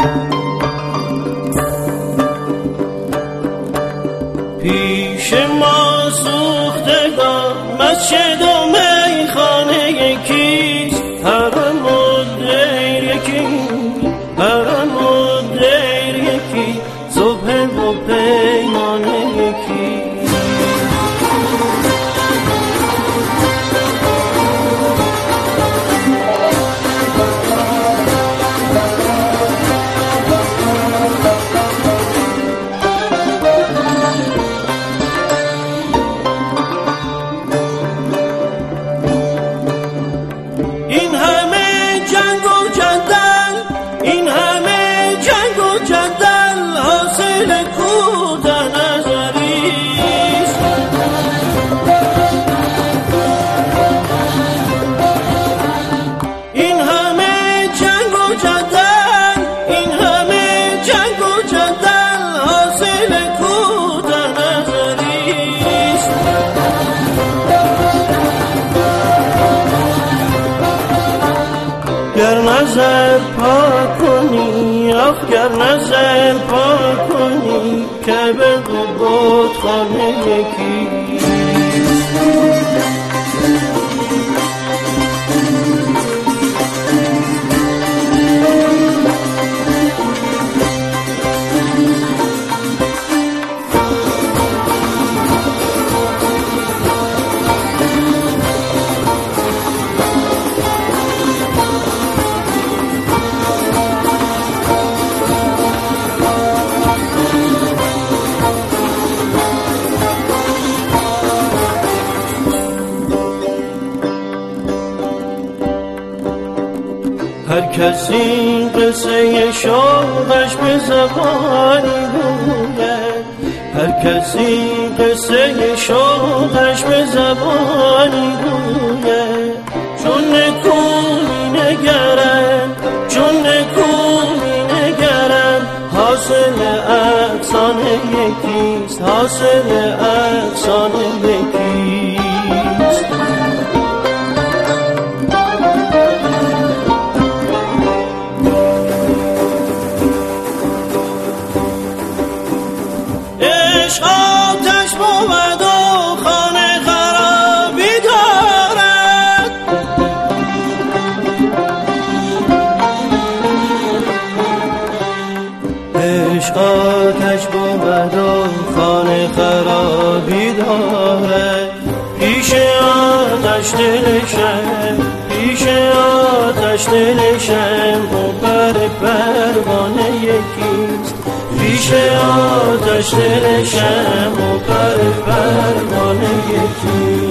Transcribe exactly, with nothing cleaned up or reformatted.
پیش ما سوختگان مسجد و میخانه یکیست، حرم و دیر یکی، حرم و دیر یکی، صبح و پیمانه یکی. گر نظر پاک کنی، آخ گر نظر پاک کنی، که به بود خانه یکی. هر کسی قصه شوقش به زبانی گوید، هر کسی قصه شوقش به زبانی گوید. چون نکو می نگرم، چون نکو می نگرم، حاصل افسانه یکیست، حاصل افسانه یکیست. عشق آتش بود و خانه خرابی دارد، عشق آتش بود و خانه خرابی دارد. پیش آتش دلشم، پیش آتش دلشم، و پر پروانه یکیست. پیش آتش دلشم و پر پروانه یکی.